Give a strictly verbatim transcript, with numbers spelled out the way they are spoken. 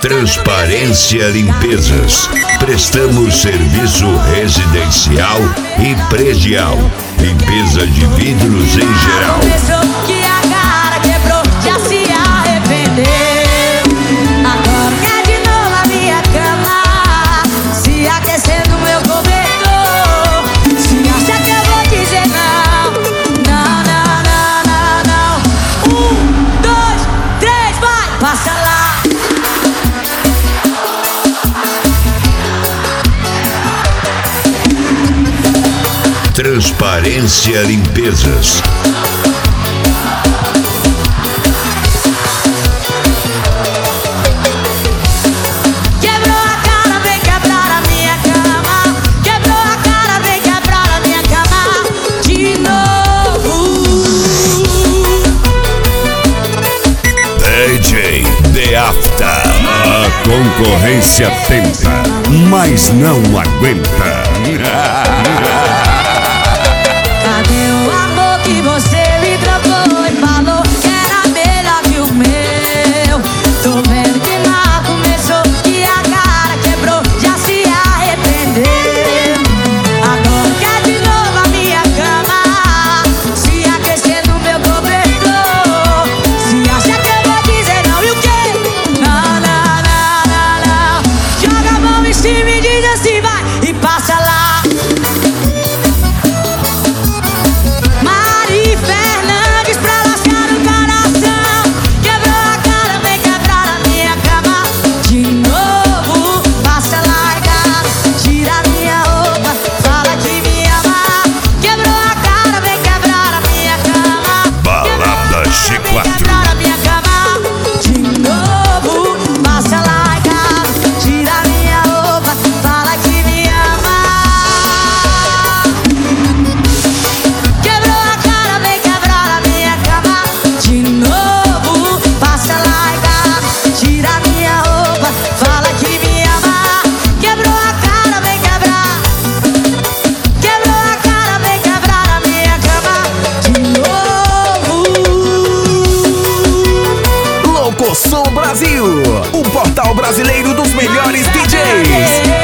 Transparência Limpezas. Prestamos serviço residencial e predial. Limpeza de vidros em geral. Que a cara quebrou, já se arrependeu. Agora quer de novo a minha cama, se aquecer no meu cobertor. Se acha que eu vou dizer não, não, não, não, não, não. Um, dois, três, vai, passa lá. Transparência Limpezas. Quebrou a cara, vem quebrar a minha cama. Quebrou a cara, vem quebrar a minha cama de novo. D J The After. A concorrência tenta, mas não aguenta. Cadê o amor que você me trocou e falou que era melhor que o meu? Tô vendo que nada começou, que a cara quebrou, já se arrependeu. Agora quer de novo a minha cama, se aquecer no meu cobertor. Se acha que eu vou dizer não, e o quê? Não, não, não, não, não. Joga a mão em cima e diz assim, vai, e passa lá. Som Brasil, o portal brasileiro dos melhores D Js.